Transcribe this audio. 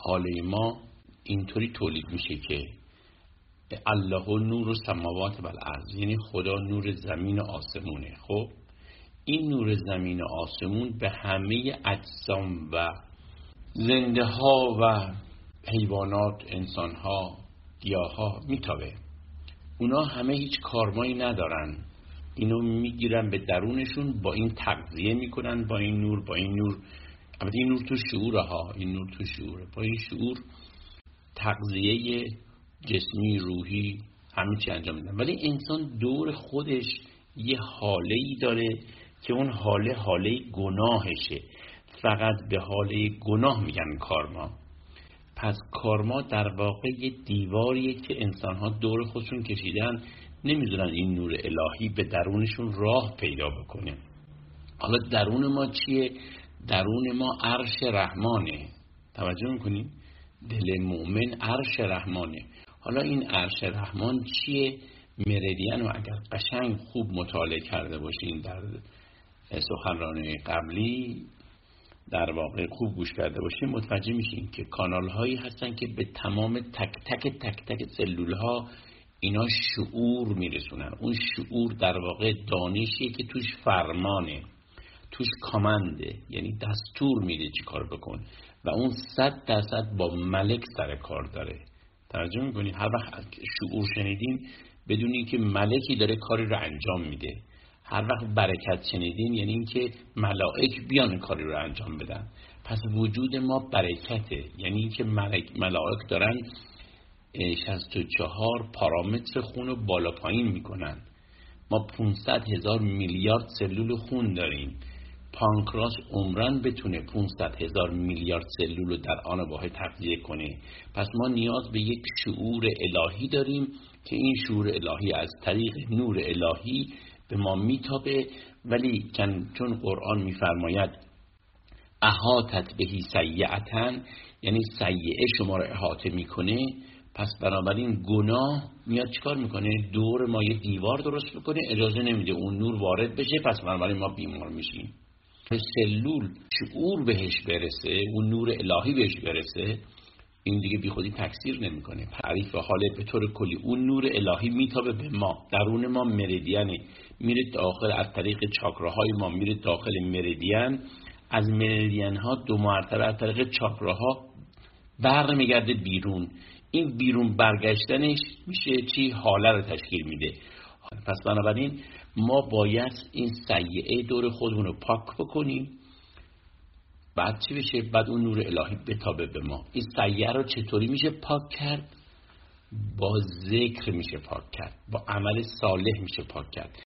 حاله ما اینطوری تولید میشه که الله نور السماوات و الارض، یعنی خدا نور زمین و آسمونه. خب این نور زمین و آسمون به همه اجسام و زنده ها و حیوانات، انسان ها، گیاه ها میتابه. اونا همه هیچ کارمایی ندارن، اینو میگیرن به درونشون، با این تغذیه میکنن، با این نور البته این نور تو شعوره ها، این نور تو شعوره، با این شعور تغذیه جسمی، روحی، همه چی انجام میدن. ولی انسان دور خودش یه حاله‌ای داره که اون حاله گناهشه. فقط به حاله گناه میگن کارما. پس کارما در واقع یه دیواریه که انسان‌ها دور خودشون کشیدن، نمیدونن این نور الهی به درونشون راه پیدا بکنه. حالا درون ما چیه؟ درون ما عرش رحمانه. توجه میکنین؟ دل مؤمن عرش رحمانه. حالا این عرش رحمان چیه؟ مریدین. و اگر قشنگ خوب مطالعه کرده باشین در سخنرانی قبلی، در واقع خوب گوش کرده باشین، متوجه میشین که کانال هایی هستن که به تمام تک تک سلول ها اینا شعور میرسونن. اون شعور در واقع دانشیه که توش فرمانه، توش کامنده، یعنی دستور میده چی کار بکن، و اون 100% با ملک سر کار داره. توجه میکنید؟ هر وقت شعور شنیدین بدونین که ملکی داره کاری رو انجام میده. هر وقت برکت شنیدین یعنی این که ملائک بیان کاری رو انجام بدن. پس وجود ما برکته، یعنی این که ملائک دارن 64 پارامتر خون رو بالا پایین میکنن. ما 500,000 میلیارد سلول خون داریم. پانکراس عمرن بتونه 500,000 میلیارد سلول رو در آن واحد تغذیه کنه. پس ما نیاز به یک شعور الهی داریم که این شعور الهی از طریق نور الهی به ما میتابه. ولی چون قرآن میفرماید احاطت بهی سیئتن، یعنی سیئه شما رو احاطه میکنه، پس بنابراین گناه میاد چیکار میکنه؟ دور ما یه دیوار درست میکنه، اجازه نمیده اون نور وارد بشه. پس بنابراین ما بیمار میشیم. سلول شعور بهش برسه، اون نور الهی بهش برسه، این دیگه بی خودی تکثیر نمیکنه. تعریف حاله به طور کلی اون نور الهی میتابه به ما، درون ما مریدیانه، میره داخل، از طریق چاکراهای ما میره داخل مریدیان، از مریدیان ها 2 مرتبه از طریق چاکراها برمیگرده بیرون. این بیرون برگشتنش میشه چی؟ حاله رو تشکیل میده. پس بنابراین ما باید این سیئه دور خودمون رو پاک بکنیم. بعد چی بشه؟ بعد اون نور الهی بتابه به ما. این سیئه رو چطوری میشه پاک کرد؟ با ذکر میشه پاک کرد، با عمل صالح میشه پاک کرد.